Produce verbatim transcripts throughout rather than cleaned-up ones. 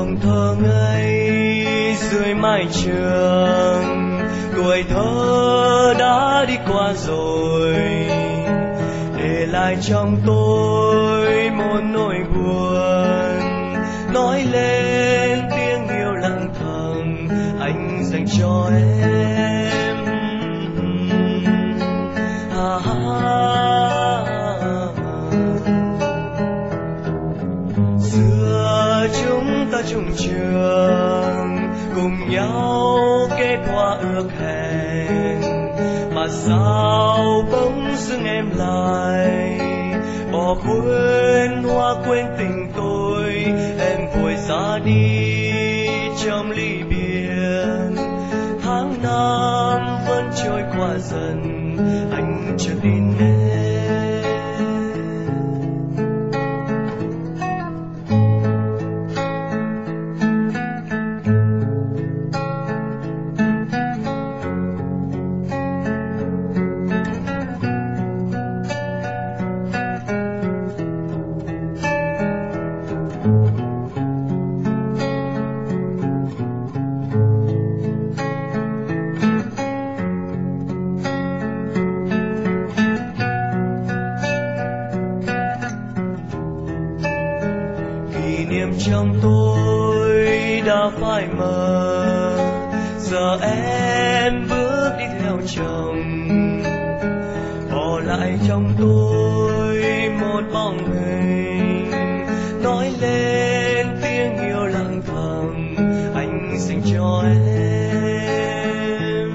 Vòng thơ ngây dưới mái trường, tuổi thơ đã đi qua rồi, để lại trong tôi một nỗi buồn, nói lên tiếng yêu lặng thầm anh dành cho em. À, xưa chúng ta chung trường, cùng nhau kết quả ước hẹn, mà sao bỗng dưng em lại bỏ quên hoa quên tình tôi. Em vội ra đi trong ly biệt, tháng năm vẫn trôi qua dần, anh chưa tin em. Kỷ niệm trong tôi đã phai mờ, giờ em bước đi theo chồng, bỏ lại trong tôi một bóng hình, nói lên tiếng yêu lặng thầm anh dành cho em.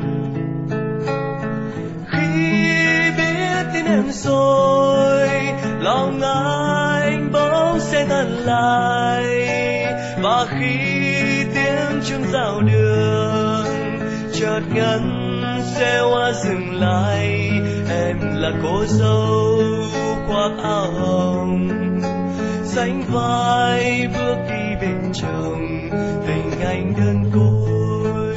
Khi biết tin em rồi, lòng anh bỗng sẽ thật lại, và khi tiếng chuông rao đường chợt ngân xe hoa dừng lại, em là cô dâu khoác áo hồng, sánh vai bước đi bên chồng, tình anh đơn côi.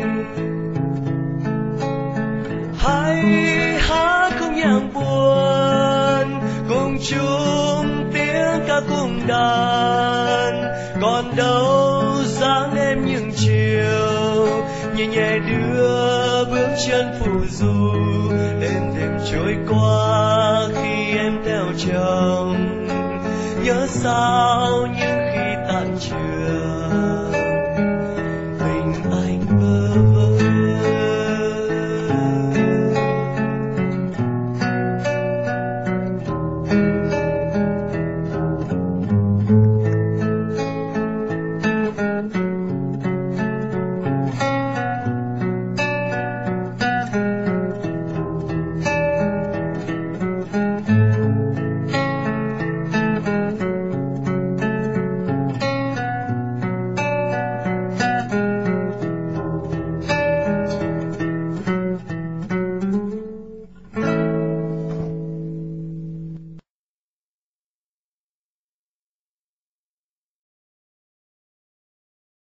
Hãy hát không nhạc buồn, cùng chung tiếng ca cùng đàn, còn đâu dáng em những chiều nhẹ nhẹ đưa bước chân phù du, đêm đêm trôi qua khi em theo chồng, nhớ sao những khi tan trường.